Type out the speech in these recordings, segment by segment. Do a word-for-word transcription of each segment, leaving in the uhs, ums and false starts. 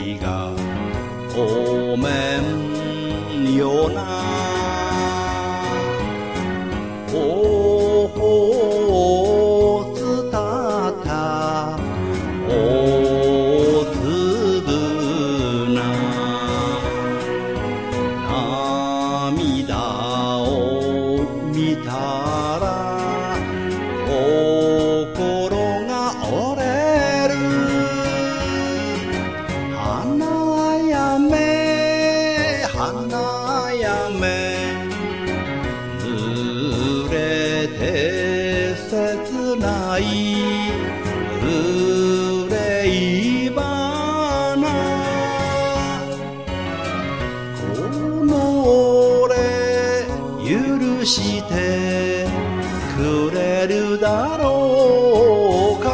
日がごめんよな。おほつたたおつぶな涙を見たら心が折れる。花やめ花やめ濡れて切ない憂い花。この俺許してくれるだろうか。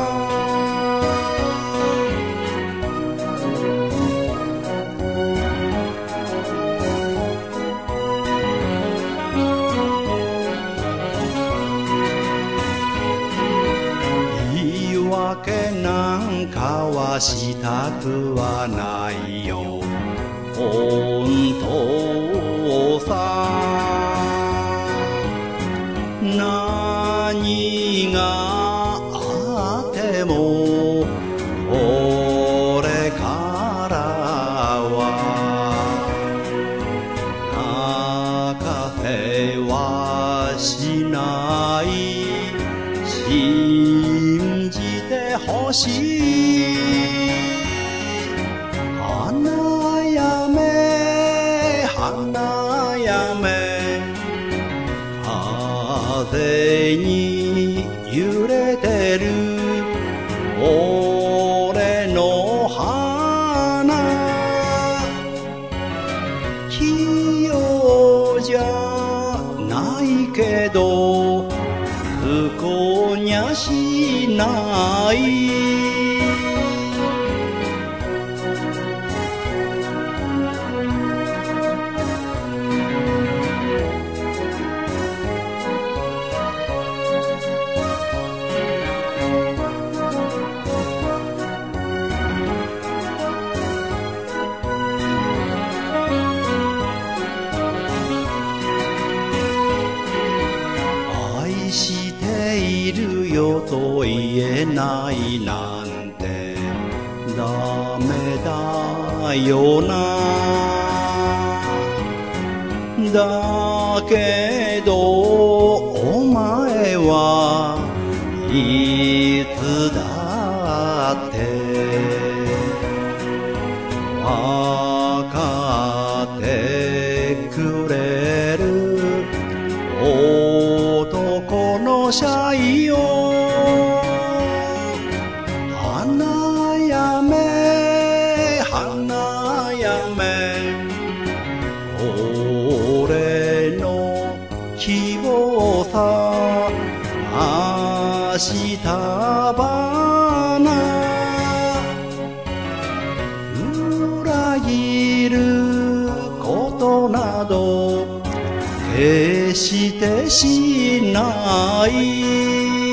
言い訳なんかはしたくはないよ。本当さ。何があってもこれからは泣かせはしない。信じてほしい。花やめ花やめ風に揺れてる俺の花。器用じゃないけど不幸にゃしない。愛しているよと言えないなんてダメだよな。だけどお前はいつだってわかってくれる男のシャイよ。花やめ花やめ俺の希望さ。明日花裏切ることなど決してしない。